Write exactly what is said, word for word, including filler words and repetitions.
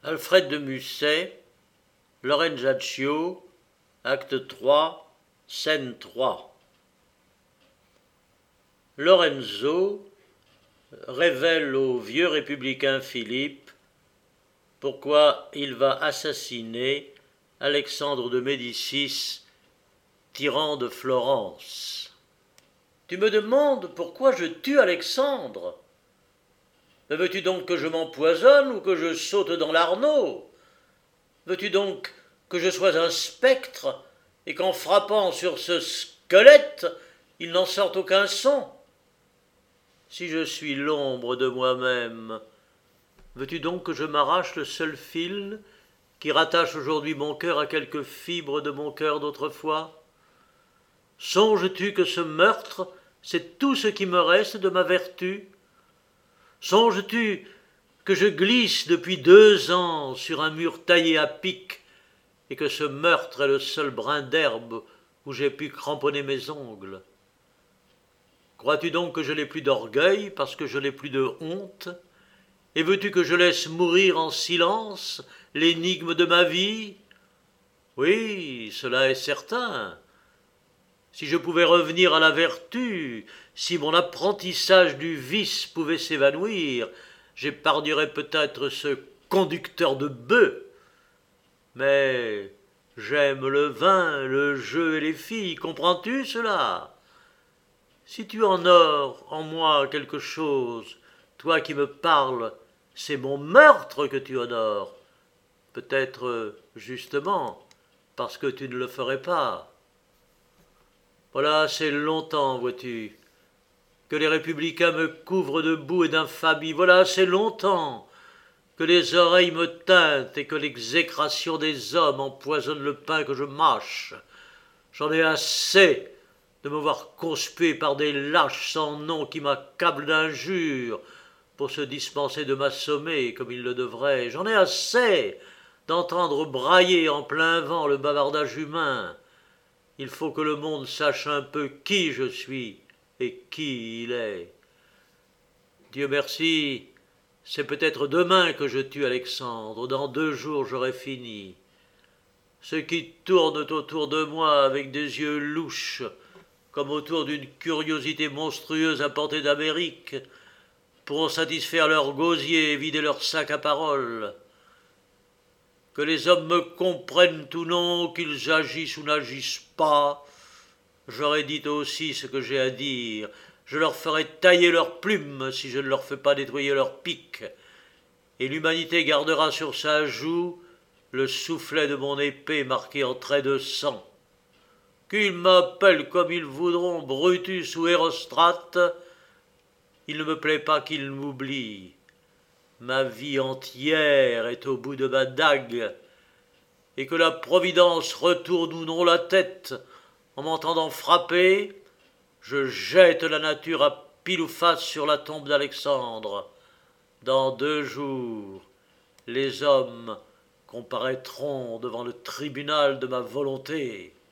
Alfred de Musset, Lorenzaccio, acte trois, scène trois. Lorenzo révèle au vieux républicain Philippe pourquoi il va assassiner Alexandre de Médicis, tyran de Florence. Tu me demandes pourquoi je tue Alexandre ? Mais veux-tu donc que je m'empoisonne ou que je saute dans l'Arnaud ? Veux-tu donc que je sois un spectre et qu'en frappant sur ce squelette, il n'en sorte aucun son ? Si je suis l'ombre de moi-même, veux-tu donc que je m'arrache le seul fil qui rattache aujourd'hui mon cœur à quelques fibres de mon cœur d'autrefois ? Songes-tu que ce meurtre, c'est tout ce qui me reste de ma vertu ? Songes-tu que je glisse depuis deux ans sur un mur taillé à pic et que ce meurtre est le seul brin d'herbe où j'ai pu cramponner mes ongles ? Crois-tu donc que je n'ai plus d'orgueil parce que je n'ai plus de honte ? Et veux-tu que je laisse mourir en silence l'énigme de ma vie ? Oui, cela est certain. Si je pouvais revenir à la vertu, si mon apprentissage du vice pouvait s'évanouir, j'épargnerais peut-être ce conducteur de bœufs. Mais j'aime le vin, le jeu et les filles, comprends-tu cela ? Si tu honores en moi quelque chose, toi qui me parles, c'est mon meurtre que tu honores. Peut-être justement parce que tu ne le ferais pas. Voilà assez longtemps, vois-tu, que les républicains me couvrent de boue et d'infamie. Voilà assez longtemps que les oreilles me teintent et que l'exécration des hommes empoisonne le pain que je mâche. J'en ai assez de me voir conspué par des lâches sans nom qui m'accablent d'injures pour se dispenser de m'assommer comme ils le devraient. J'en ai assez d'entendre brailler en plein vent le bavardage humain. Il faut que le monde sache un peu qui je suis et qui il est. Dieu merci, c'est peut-être demain que je tue Alexandre, dans deux jours j'aurai fini. Ceux qui tournent autour de moi avec des yeux louches, comme autour d'une curiosité monstrueuse importée d'Amérique, pourront satisfaire leur gosier et vider leur sac à paroles. Que les hommes me comprennent ou non, qu'ils agissent ou n'agissent pas, j'aurai dit aussi ce que j'ai à dire. Je leur ferai tailler leurs plumes si je ne leur fais pas nettoyer leurs piques, et l'humanité gardera sur sa joue le soufflet de mon épée marqué en traits de sang. Qu'ils m'appellent comme ils voudront, Brutus ou Hérostrate, il ne me plaît pas qu'ils m'oublient. Ma vie entière est au bout de ma dague, et que la Providence retourne ou non la tête, en m'entendant frapper, je jette la nature à pile ou face sur la tombe d'Alexandre. Dans deux jours, les hommes comparaîtront devant le tribunal de ma volonté.